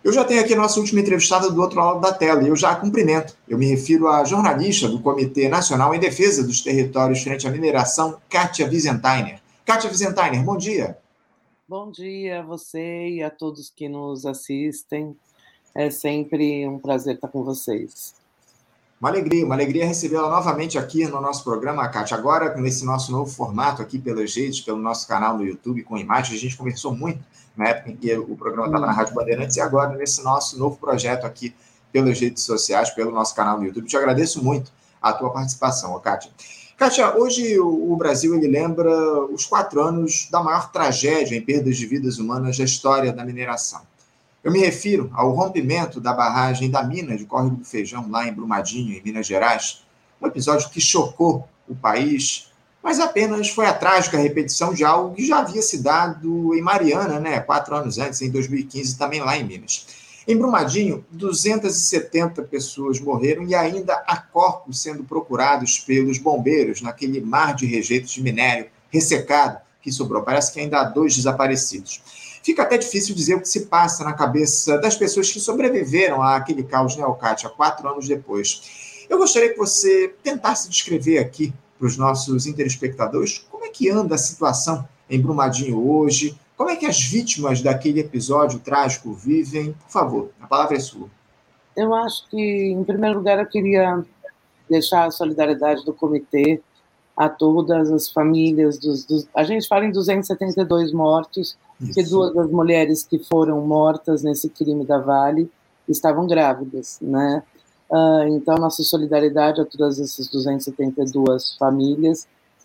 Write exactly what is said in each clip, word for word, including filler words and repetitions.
Eu já tenho aqui a nossa última entrevistada do outro lado da tela, e eu já a cumprimento. Eu me refiro à jornalista do Comitê Nacional em Defesa dos Territórios frente à Mineração, Kátia Wiesentheimer. Kátia Wiesentheimer, bom dia. Bom dia a você e a todos que nos assistem. É sempre um prazer estar com vocês. Uma alegria, uma alegria recebê-la novamente aqui no nosso programa, Kátia. Agora, nesse nosso novo formato aqui pelas redes, pelo nosso canal no YouTube, com imagens, a gente conversou muito na época em que o programa estava na Rádio Bandeirantes e agora nesse nosso novo projeto aqui pelas redes sociais, pelo nosso canal no YouTube. Te agradeço muito a tua participação, Kátia. Kátia, hoje o Brasil ele lembra os quatro anos da maior tragédia em perdas de vidas humanas da história da mineração. Eu me refiro ao rompimento da barragem da mina de Córrego do Feijão, lá em Brumadinho, em Minas Gerais. Um episódio que chocou o país, mas apenas foi a trágica repetição de algo que já havia se dado em Mariana, né, quatro anos antes, em dois mil e quinze, também lá em Minas. Em Brumadinho, duzentas e setenta pessoas morreram e ainda há corpos sendo procurados pelos bombeiros naquele mar de rejeitos de minério ressecado que sobrou. Parece que ainda há dois desaparecidos. Fica até difícil dizer o que se passa na cabeça das pessoas que sobreviveram àquele caos, né, Kátia, quatro anos depois. Eu gostaria que você tentasse descrever aqui para os nossos telespectadores como é que anda a situação em Brumadinho hoje, como é que as vítimas daquele episódio trágico vivem. Por favor, a palavra é sua. Eu acho que, em primeiro lugar, eu queria deixar a solidariedade do comitê a todas as famílias. Dos, dos, a gente fala em duzentos e setenta e dois mortos, Isso. que duas das mulheres que foram mortas nesse crime da Vale estavam grávidas, né? Uh, então, nossa solidariedade a todas essas duzentas e setenta e duas famílias.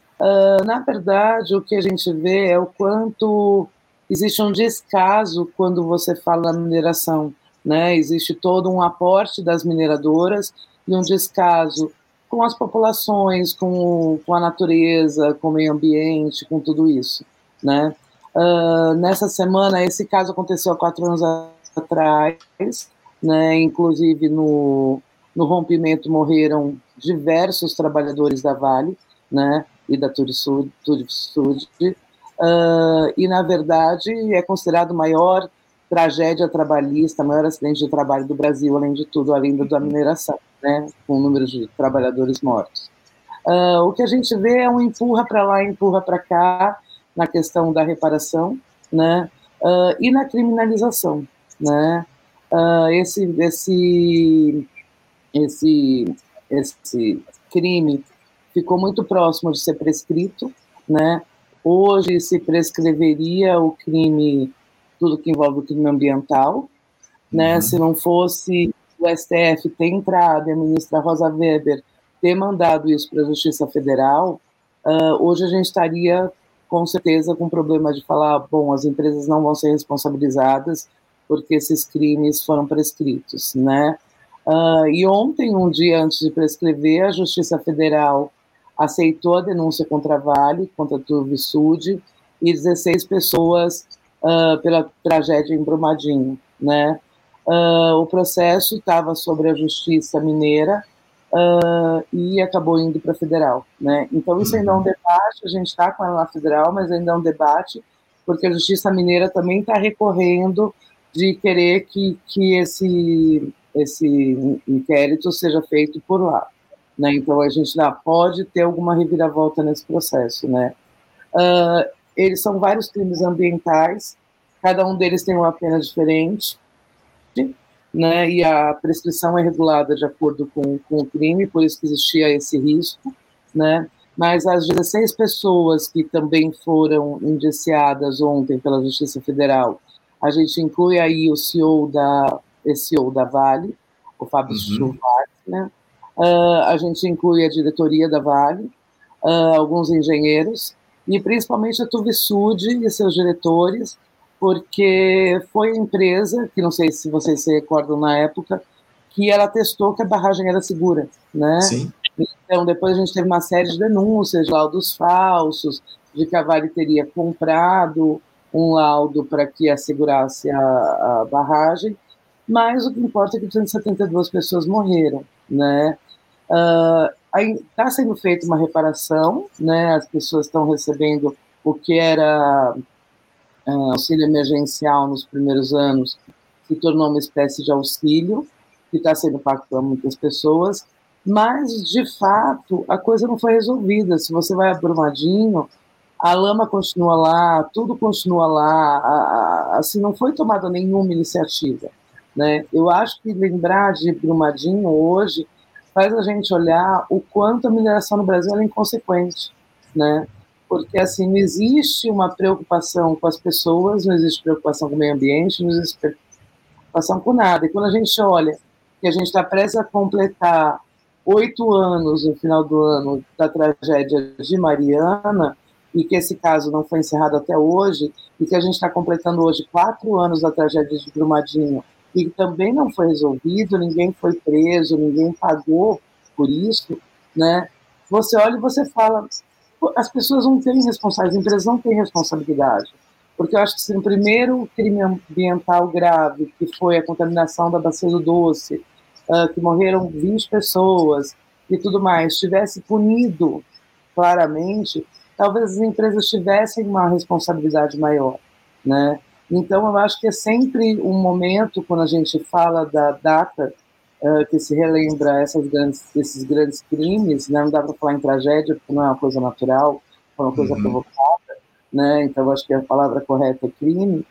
Uh, na verdade, o que a gente vê é o quanto existe um descaso quando você fala na mineração, né? Existe todo um aporte das mineradoras e um descaso com as populações, com, com a natureza, com o meio ambiente, com tudo isso, né? Uh, nessa semana, esse caso aconteceu há quatro anos atrás, né? Inclusive no, no rompimento morreram diversos trabalhadores da Vale, né? E da Turisud, Turisud uh, e na verdade é considerado a maior tragédia trabalhista, maior acidente de trabalho do Brasil, além de tudo, além da mineração, né, com o número de trabalhadores mortos. Uh, o que a gente vê é um empurra para lá, empurra para cá, na questão da reparação, né, uh, e na criminalização, né, uh, esse, esse, esse, esse crime ficou muito próximo de ser prescrito, né, hoje se prescreveria o crime, tudo que envolve o crime ambiental, né, uhum. Se não fosse o S T F ter entrado e a ministra Rosa Weber ter mandado isso para a Justiça Federal, uh, hoje a gente estaria, com certeza, com o problema de falar, bom, as empresas não vão ser responsabilizadas porque esses crimes foram prescritos, né? Uh, e ontem, um dia antes de prescrever, a Justiça Federal aceitou a denúncia contra a Vale, contra a Tuvisud, e dezesseis pessoas uh, pela tragédia em Brumadinho, né? Uh, o processo estava sobre a Justiça Mineira uh, e acabou indo para a Federal, né? Então isso ainda é um debate, a gente está com ela na Federal, mas ainda é um debate, porque a Justiça Mineira também está recorrendo de querer que, que esse, esse inquérito seja feito por lá, né? Então a gente já pode ter alguma reviravolta nesse processo, né? Uh, eles são vários crimes ambientais, cada um deles tem uma pena diferente, né, e a prescrição é regulada de acordo com, com o crime, por isso que existia esse risco, né, mas as dezesseis pessoas que também foram indiciadas ontem pela Justiça Federal, a gente inclui aí o C E O da, C E O da Vale, o Fábio Schwartz, uhum. né, uh, a gente inclui a diretoria da Vale, uh, alguns engenheiros, e principalmente a Tuvisud e seus diretores, porque foi a empresa, que não sei se vocês se recordam na época, que ela testou que a barragem era segura, né? Sim. Então, depois a gente teve uma série de denúncias de laudos falsos, de que a Vale teria comprado um laudo para que assegurasse a, a barragem, mas o que importa é que duzentas e setenta e duas pessoas morreram, né? Está uh, sendo feita uma reparação, né? As pessoas estão recebendo o que era Uh, auxílio emergencial nos primeiros anos, se tornou uma espécie de auxílio, que está sendo pago para muitas pessoas, mas, de fato, a coisa não foi resolvida. Se você vai a Brumadinho, a lama continua lá, tudo continua lá, a, a, assim, não foi tomada nenhuma iniciativa, né? Eu acho que lembrar de Brumadinho hoje faz a gente olhar o quanto a mineração no Brasil é inconsequente, né? Porque, assim, não existe uma preocupação com as pessoas, não existe preocupação com o meio ambiente, não existe preocupação com nada. E quando a gente olha que a gente está prestes a completar oito anos no final do ano da tragédia de Mariana, e que esse caso não foi encerrado até hoje, e que a gente está completando hoje quatro anos da tragédia de Brumadinho, e que também não foi resolvido, ninguém foi preso, ninguém pagou por isso, né? Você olha e você fala, as pessoas não têm responsabilidade, as empresas não têm responsabilidade, porque eu acho que se no primeiro crime ambiental grave, que foi a contaminação da Bacia do Doce, uh, que morreram vinte pessoas e tudo mais, tivesse punido claramente, talvez as empresas tivessem uma responsabilidade maior, né? Então, eu acho que é sempre um momento, quando a gente fala da data, uh, que se relembra essas grandes, esses grandes crimes, né? Não dá para falar em tragédia, porque não é uma coisa natural, é uma coisa uhum. provocada, né? Então, eu acho que a palavra correta é crime.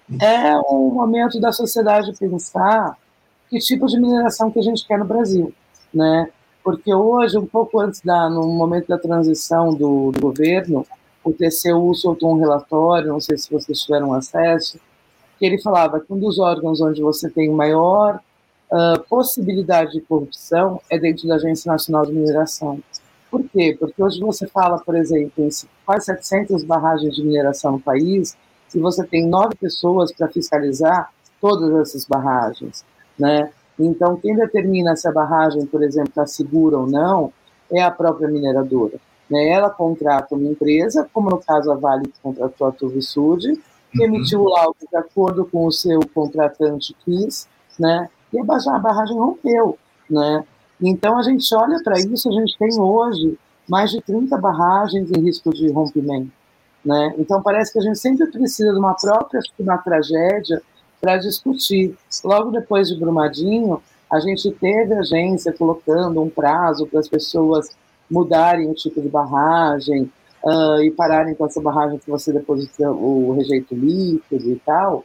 É um momento da sociedade pensar que tipo de mineração que a gente quer no Brasil, né? Porque hoje, um pouco antes, da, no momento da transição do, do governo, o T C U soltou um relatório, não sei se vocês tiveram acesso, que ele falava que um dos órgãos onde você tem maior uh, possibilidade de corrupção é dentro da Agência Nacional de Mineração. Por quê? Porque hoje você fala, por exemplo, em quase setecentas barragens de mineração no país, e você tem nove pessoas para fiscalizar todas essas barragens, né? Então, quem determina se a barragem, por exemplo, está segura ou não, é a própria mineradora, né? Ela contrata uma empresa, como no caso a Vale que contratou a Turvisud, que emitiu o laudo de acordo com o seu contratante quis, né? E a barragem rompeu, né? Então, a gente olha para isso, a gente tem hoje mais de trinta barragens em risco de rompimento, né? Então, parece que a gente sempre precisa de uma própria uma tragédia para discutir. Logo depois de Brumadinho, a gente teve a agência colocando um prazo para as pessoas mudarem o tipo de barragem uh, e pararem com essa barragem que você deposita o rejeito líquido e tal.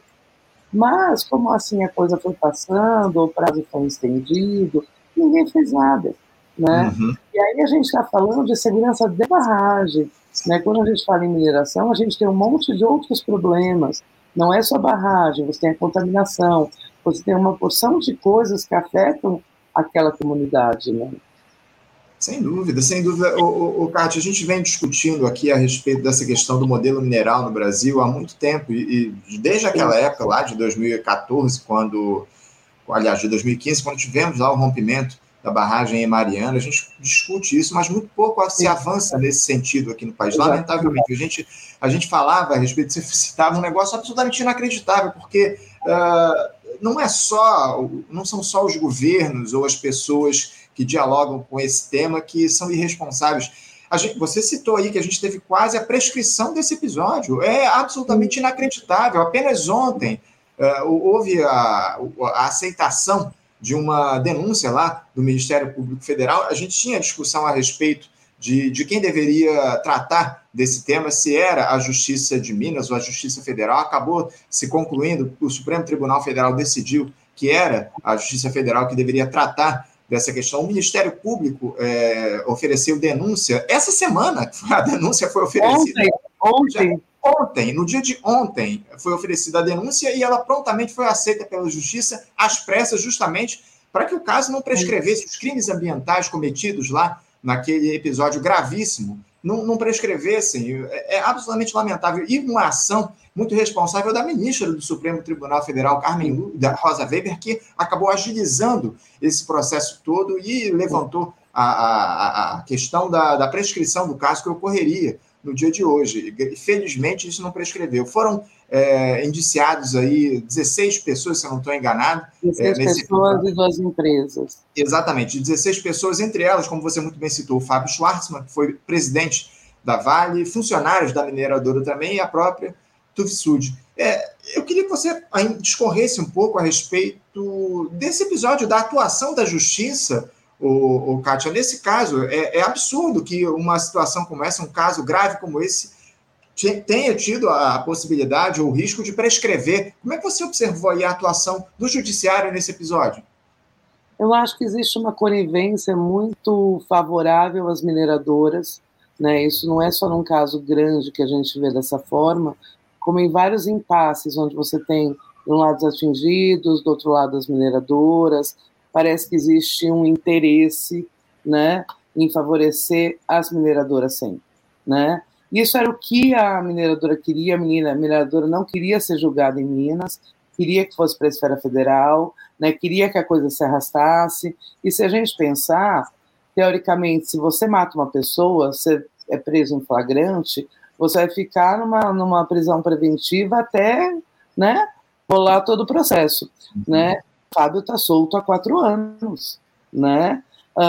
Mas, como assim a coisa foi passando, o prazo foi estendido, ninguém fez nada, né? Uhum. E aí a gente está falando de segurança de barragem, né? Quando a gente fala em mineração, a gente tem um monte de outros problemas. Não é só barragem, você tem a contaminação, você tem uma porção de coisas que afetam aquela comunidade, né? Sem dúvida, sem dúvida. O, o, o Kátia, a gente vem discutindo aqui a respeito dessa questão do modelo mineral no Brasil há muito tempo, e, e desde aquela época lá de dois mil e quatorze, quando, aliás, de dois mil e quinze, quando tivemos lá o rompimento da barragem em Mariana, a gente discute isso, mas muito pouco se avança nesse sentido aqui no país. Lamentavelmente, a gente, a gente falava a respeito, você citava um negócio absolutamente inacreditável, porque uh, não é só, não são só os governos ou as pessoas que dialogam com esse tema que são irresponsáveis. A gente, você citou aí que a gente teve quase a prescrição desse episódio. É absolutamente inacreditável. Apenas ontem uh, houve a, a aceitação de uma denúncia lá do Ministério Público Federal. A gente tinha discussão a respeito de, de quem deveria tratar desse tema, se era a Justiça de Minas ou a Justiça Federal. Acabou se concluindo, o Supremo Tribunal Federal decidiu que era a Justiça Federal que deveria tratar dessa questão. O Ministério Público é, ofereceu denúncia essa semana, a denúncia foi oferecida. Ontem, ontem. Ontem, no dia de ontem, foi oferecida a denúncia e ela prontamente foi aceita pela Justiça, às pressas, justamente para que o caso não prescrevesse. Os crimes ambientais cometidos lá naquele episódio gravíssimo não, não prescrevessem. É, é absolutamente lamentável. E uma ação muito responsável da ministra do Supremo Tribunal Federal, Carmen da Rosa Weber, que acabou agilizando esse processo todo e levantou a, a, a questão da, da prescrição do caso que ocorreria no dia de hoje. Felizmente, isso não prescreveu. Foram é, indiciados aí dezesseis pessoas, se eu não estou enganado. dezesseis é, nesse pessoas episódio. E duas empresas. Exatamente, dezesseis pessoas, entre elas, como você muito bem citou, o Fábio Schwartzman, que foi presidente da Vale, funcionários da mineradora também, e a própria Tufsud. É, eu queria que você discorresse um pouco a respeito desse episódio da atuação da justiça, o, o Kátia. Nesse caso, é, é absurdo que uma situação como essa, um caso grave como esse, tenha tido a possibilidade ou o risco de prescrever. Como é que você observou aí a atuação do judiciário nesse episódio? Eu acho que existe uma conivência muito favorável às mineradoras, né? Isso não é só num caso grande que a gente vê dessa forma, como em vários impasses, onde você tem, de um lado, os atingidos, do outro lado, as mineradoras. Parece que existe um interesse, né, em favorecer as mineradoras sempre, né? Isso era o que a mineradora queria. A mineradora não queria ser julgada em Minas, queria que fosse para a esfera federal, né, queria que a coisa se arrastasse. E se a gente pensar, teoricamente, se você mata uma pessoa, você é preso em flagrante, você vai ficar numa, numa prisão preventiva até, né, rolar todo o processo. Uhum. Né? O Fábio está solto há quatro anos, né?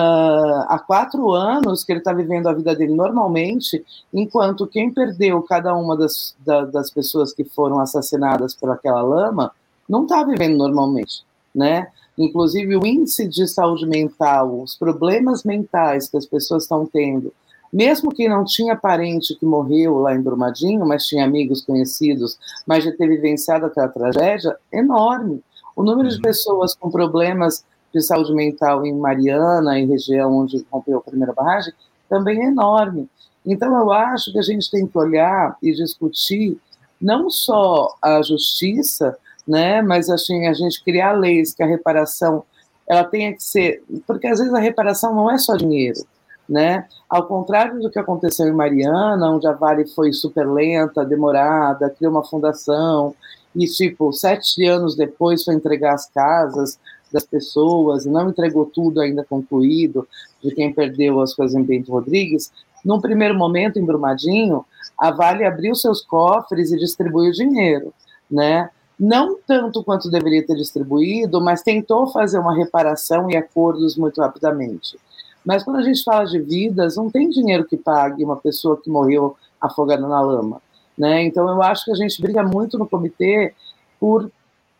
Uh, há quatro anos que ele está vivendo a vida dele normalmente, enquanto quem perdeu cada uma das, da, das pessoas que foram assassinadas por aquela lama não está vivendo normalmente, né? Inclusive o índice de saúde mental, os problemas mentais que as pessoas estão tendo, mesmo quem não tinha parente que morreu lá em Brumadinho, mas tinha amigos conhecidos, mas já ter vivenciado aquela tragédia, enorme. O número de pessoas com problemas de saúde mental em Mariana, em região onde rompeu a primeira barragem, também é enorme. Então, eu acho que a gente tem que olhar e discutir não só a justiça, né, mas assim, a gente criar leis que a reparação ela tenha que ser... Porque, às vezes, a reparação não é só dinheiro, né? Ao contrário do que aconteceu em Mariana, onde a Vale foi super lenta, demorada, criou uma fundação, e, tipo, sete anos depois foi entregar as casas das pessoas, não entregou tudo ainda concluído, de quem perdeu as coisas em Bento Rodrigues. Num primeiro momento, em Brumadinho, a Vale abriu seus cofres e distribuiu dinheiro, né? Não tanto quanto deveria ter distribuído, mas tentou fazer uma reparação e acordos muito rapidamente. Mas quando a gente fala de vidas, não tem dinheiro que pague uma pessoa que morreu afogada na lama, né? Então, eu acho que a gente briga muito no comitê por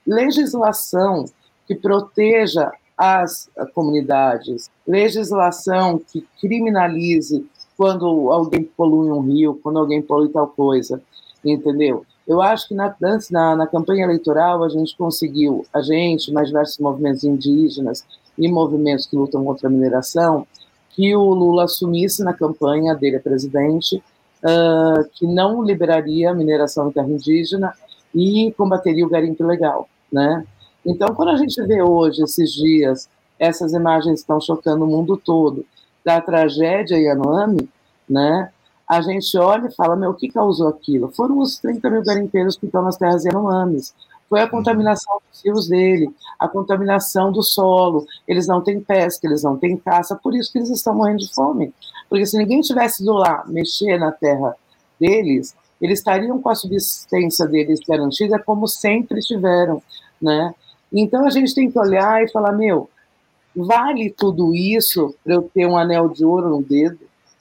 legislação que proteja as comunidades, legislação que criminalize quando alguém polui um rio, quando alguém polui tal coisa, entendeu? Eu acho que na, na, na campanha eleitoral a gente conseguiu, a gente, mais diversos movimentos indígenas e movimentos que lutam contra a mineração, que o Lula assumisse na campanha dele a presidente, uh, que não liberaria a mineração em terra indígena e combateria o garimpo ilegal, né? Então, quando a gente vê hoje, esses dias, essas imagens estão chocando o mundo todo, da tragédia Yanomami, né, a gente olha e fala, meu, o que causou aquilo? Foram os trinta mil garimpeiros que estão nas terras Yanomamis, foi a contaminação dos rios dele, a contaminação do solo, eles não têm pesca, eles não têm caça, por isso que eles estão morrendo de fome, porque se ninguém tivesse ido lá mexer na terra deles, eles estariam com a subsistência deles garantida como sempre tiveram, né? Então, a gente tem que olhar e falar, meu, vale tudo isso para eu ter um anel de ouro no dedo,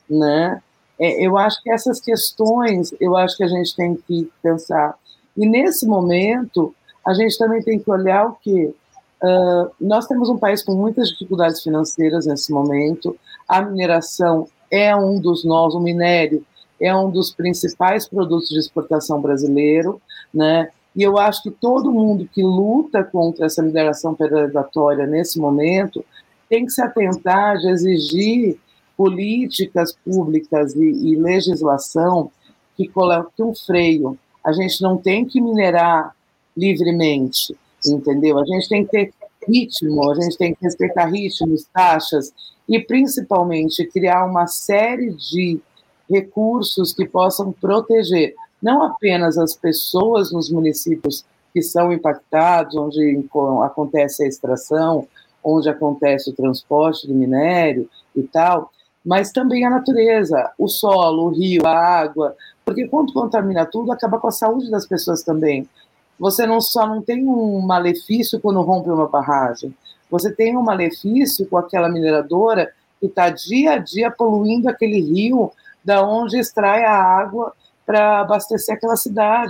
né? É, eu acho que essas questões, eu acho que a gente tem que pensar. E, nesse momento, a gente também tem que olhar o quê? Uh, nós temos um país com muitas dificuldades financeiras nesse momento, a mineração é um dos nós, o minério é um dos principais produtos de exportação brasileiro, né? E eu acho que todo mundo que luta contra essa mineração predatória nesse momento tem que se atentar de exigir políticas públicas e, e legislação que coloquem um freio. A gente não tem que minerar livremente, entendeu? A gente tem que ter ritmo, a gente tem que respeitar ritmos, taxas e, principalmente, criar uma série de recursos que possam proteger não apenas as pessoas nos municípios que são impactados, onde acontece a extração, onde acontece o transporte do minério e tal, mas também a natureza, o solo, o rio, a água, porque quando contamina tudo, acaba com a saúde das pessoas também. Você não só não tem um malefício quando rompe uma barragem, você tem um malefício com aquela mineradora que está dia a dia poluindo aquele rio da onde extrai a água para abastecer aquela cidade.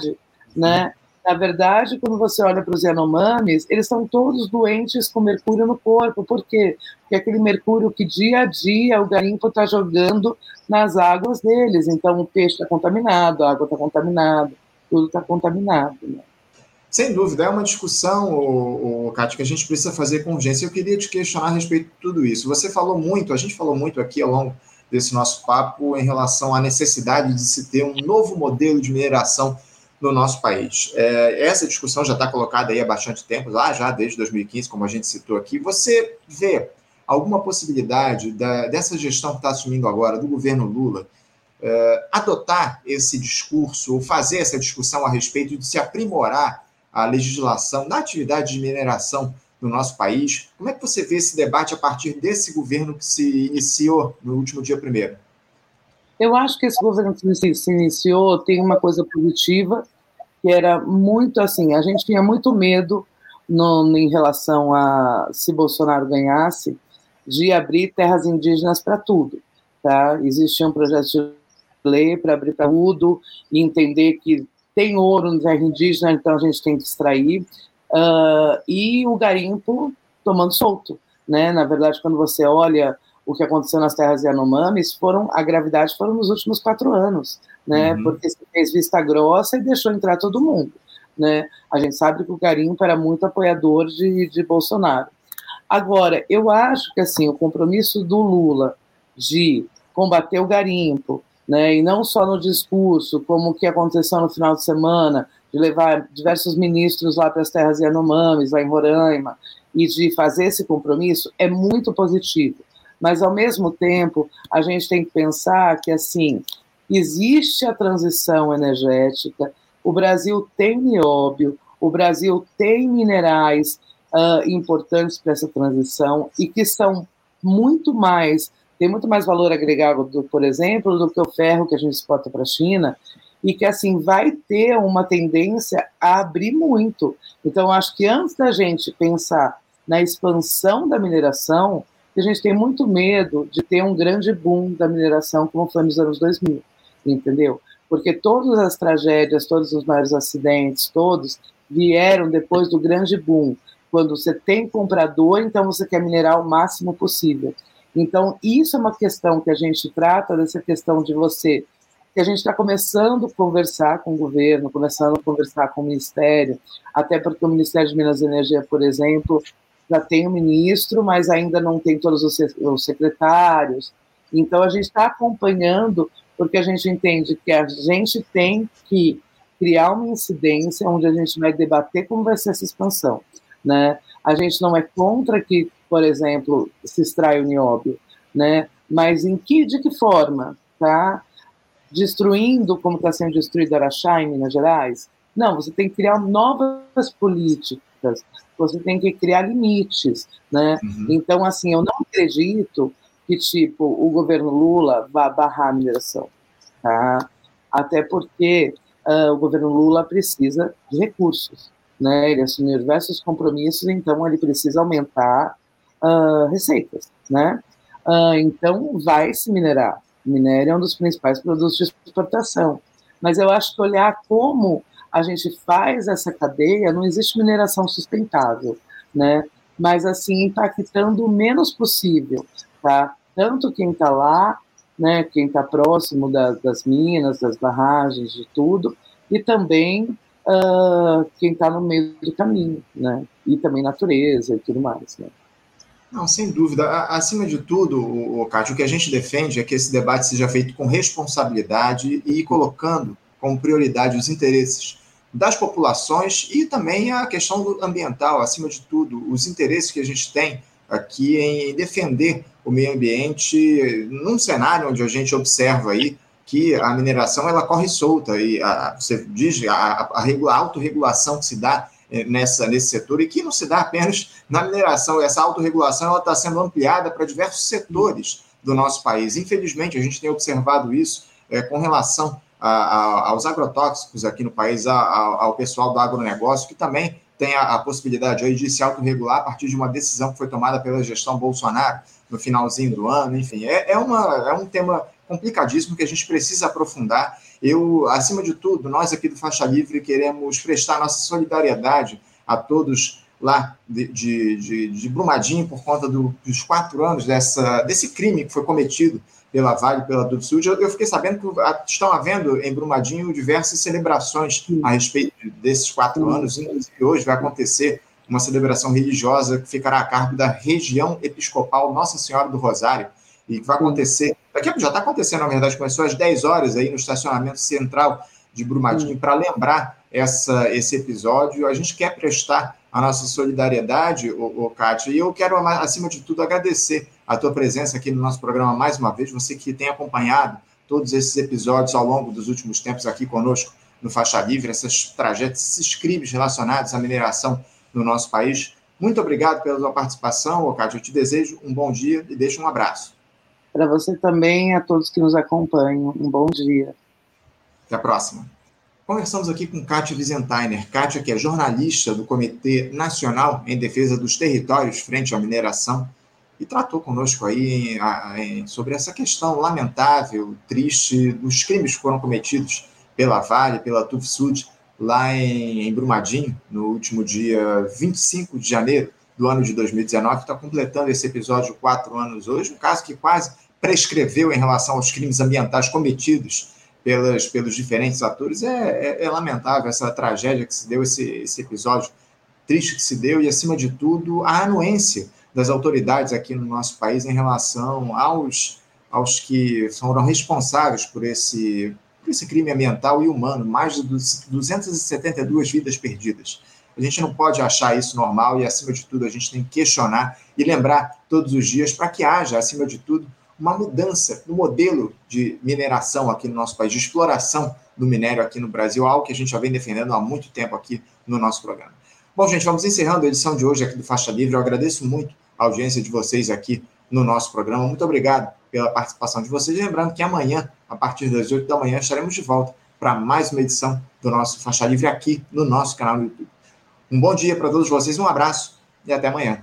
né? Na verdade, quando você olha para os Yanomamis, eles estão todos doentes com mercúrio no corpo. Por quê? Porque é aquele mercúrio que dia a dia o garimpo está jogando nas águas deles. Então, o peixe está contaminado, a água está contaminada, tudo está contaminado, né? Sem dúvida, é uma discussão, o, o, Kátia, que a gente precisa fazer com urgência. Eu queria te questionar a respeito de tudo isso. Você falou muito, a gente falou muito aqui ao longo desse nosso papo em relação à necessidade de se ter um novo modelo de mineração no nosso país. É, essa discussão já está colocada aí há bastante tempo, lá já desde dois mil e quinze, como a gente citou aqui. Você vê alguma possibilidade da, dessa gestão que está assumindo agora, do governo Lula, é, adotar esse discurso, ou fazer essa discussão a respeito de se aprimorar a legislação da atividade de mineração no nosso país? Como é que você vê esse debate a partir desse governo que se iniciou no último dia primeiro? Eu acho que esse governo que se iniciou tem uma coisa positiva, que era muito assim, a gente tinha muito medo no, em relação a, se Bolsonaro ganhasse, de abrir terras indígenas para tudo, tá? Existia um projeto de lei para abrir para tudo e entender que tem ouro no terra indígena, então a gente tem que extrair, uh, e o garimpo tomando solto, né? Na verdade, quando você olha o que aconteceu nas terras Yanomamis, foram, a gravidade foram nos últimos quatro anos, né? Uhum. Porque se fez vista grossa e deixou entrar todo mundo, né? A gente sabe que o garimpo era muito apoiador de, de Bolsonaro. Agora, eu acho que assim, o compromisso do Lula de combater o garimpo, né, e não só no discurso, como o que aconteceu no final de semana, de levar diversos ministros lá para as terras Yanomamis, lá em Roraima, e de fazer esse compromisso, é muito positivo. Mas, ao mesmo tempo, a gente tem que pensar que, assim, existe a transição energética, o Brasil tem nióbio, o Brasil tem minerais uh, importantes para essa transição e que são muito mais, tem muito mais valor agregado, do, por exemplo, do que o ferro que a gente exporta para a China, e que, assim, vai ter uma tendência a abrir muito. Então, acho que antes da gente pensar na expansão da mineração, a gente tem muito medo de ter um grande boom da mineração, como foi nos anos dois mil, entendeu? Porque todas as tragédias, todos os maiores acidentes, todos vieram depois do grande boom. Quando você tem comprador, então você quer minerar o máximo possível. Então, isso é uma questão que a gente trata, dessa questão de você, que a gente está começando a conversar com o governo, começando a conversar com o Ministério, até porque o Ministério de Minas e Energia, por exemplo, já tem um ministro, mas ainda não tem todos os secretários. Então, a gente está acompanhando, porque a gente entende que a gente tem que criar uma incidência onde a gente vai debater como vai ser essa expansão, né? A gente não é contra que, por exemplo, se extraia o nióbio, né? Mas em que, de que forma, tá? Destruindo como está sendo destruído Araxá, em Minas Gerais? Não, você tem que criar novas políticas, você tem que criar limites, né? Uhum. Então, assim, eu não acredito que, tipo, o governo Lula vá barrar a mineração, tá? Até porque uh, o governo Lula precisa de recursos, né? Ele assumiu diversos compromissos, então ele precisa aumentar uh, receitas, né? Uh, então, vai se minerar. O minério é um dos principais produtos de exportação. Mas eu acho que olhar como a gente faz essa cadeia, não existe mineração sustentável, né? Mas, assim, impactando o menos possível, tá? Tanto quem está lá, né, quem está próximo da, das minas, das barragens, de tudo, e também uh, quem está no meio do caminho, né? E também natureza e tudo mais, né? Não, sem dúvida. Acima de tudo, o, o, Kátia, o que a gente defende é que esse debate seja feito com responsabilidade e colocando como prioridade os interesses das populações e também a questão ambiental, acima de tudo, os interesses que a gente tem aqui em defender o meio ambiente num cenário onde a gente observa aí que a mineração ela corre solta e a, você diz a, a, a autorregulação que se dá nessa, nesse setor e que não se dá apenas na mineração, essa autorregulação ela está sendo ampliada para diversos setores do nosso país. Infelizmente, a gente tem observado isso é, com relação a, a, aos agrotóxicos aqui no país, a, a, ao pessoal do agronegócio, que também tem a, a possibilidade aí de se autorregular a partir de uma decisão que foi tomada pela gestão Bolsonaro no finalzinho do ano. Enfim, é, é, uma, é um tema complicadíssimo que a gente precisa aprofundar. Eu, acima de tudo, nós aqui do Faixa Livre queremos prestar nossa solidariedade a todos lá de, de, de, de Brumadinho por conta do, dos quatro anos dessa, desse crime que foi cometido pela Vale, pela Tufsud. Eu, eu fiquei sabendo que estão havendo em Brumadinho diversas celebrações a respeito desses quatro anos, inclusive hoje vai acontecer uma celebração religiosa que ficará a cargo da região episcopal Nossa Senhora do Rosário, e que vai acontecer, daqui a, já está acontecendo, na verdade, começou às dez horas aí no estacionamento central de Brumadinho, para lembrar essa, esse episódio. A gente quer prestar a nossa solidariedade, ô, ô, Kátia, e eu quero, acima de tudo, agradecer a tua presença aqui no nosso programa mais uma vez, você que tem acompanhado todos esses episódios ao longo dos últimos tempos aqui conosco no Faixa Livre, essas tragédias, esses crimes relacionados à mineração no nosso país. Muito obrigado pela tua participação, ô, Kátia, eu te desejo um bom dia e deixo um abraço. Para você também e a todos que nos acompanham, um bom dia. Até a próxima. Conversamos aqui com Kátia Wiesenthiner. Kátia, que é jornalista do Comitê Nacional em Defesa dos Territórios frente à Mineração, e tratou conosco aí em, em, sobre essa questão lamentável, triste, dos crimes que foram cometidos pela Vale, pela Tufsud, lá em, em Brumadinho, no último dia vinte e cinco de janeiro do ano de dois mil e dezenove, está completando esse episódio quatro anos hoje, um caso que quase prescreveu em relação aos crimes ambientais cometidos pelas, pelos diferentes atores. É, é, é lamentável essa tragédia que se deu, esse, esse episódio triste que se deu, e, acima de tudo, a anuência das autoridades aqui no nosso país em relação aos, aos que foram responsáveis por esse, por esse crime ambiental e humano, mais de duzentas e setenta e duas vidas perdidas. A gente não pode achar isso normal e, acima de tudo, a gente tem que questionar e lembrar todos os dias para que haja, acima de tudo, uma mudança no modelo de mineração aqui no nosso país, de exploração do minério aqui no Brasil, algo que a gente já vem defendendo há muito tempo aqui no nosso programa. Bom, gente, vamos encerrando a edição de hoje aqui do Faixa Livre. Eu agradeço muito a audiência de vocês aqui no nosso programa. Muito obrigado pela participação de vocês. Lembrando que amanhã, a partir das oito da manhã, estaremos de volta para mais uma edição do nosso Faixa Livre aqui no nosso canal no YouTube. Um bom dia para todos vocês, um abraço e até amanhã.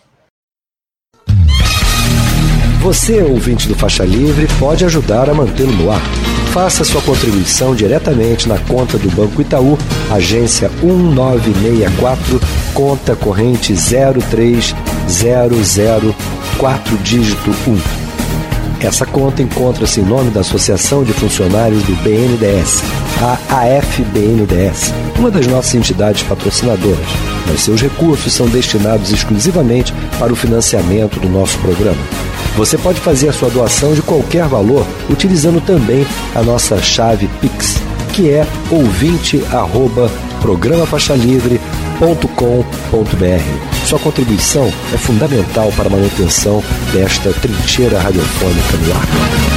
Você, ouvinte do Faixa Livre, pode ajudar a mantê-lo no ar. Faça sua contribuição diretamente na conta do Banco Itaú, agência um nove seis quatro, conta corrente zero três zero zero quatro, dígito um. Essa conta encontra-se em nome da Associação de Funcionários do B N D E S, a A F B N D E S, uma das nossas entidades patrocinadoras, mas seus recursos são destinados exclusivamente para o financiamento do nosso programa. Você pode fazer a sua doação de qualquer valor utilizando também a nossa chave Pix, que é ouvinte arroba programa faixa livre ponto com ponto b r. Sua contribuição é fundamental para a manutenção desta trincheira radiofônica no ar.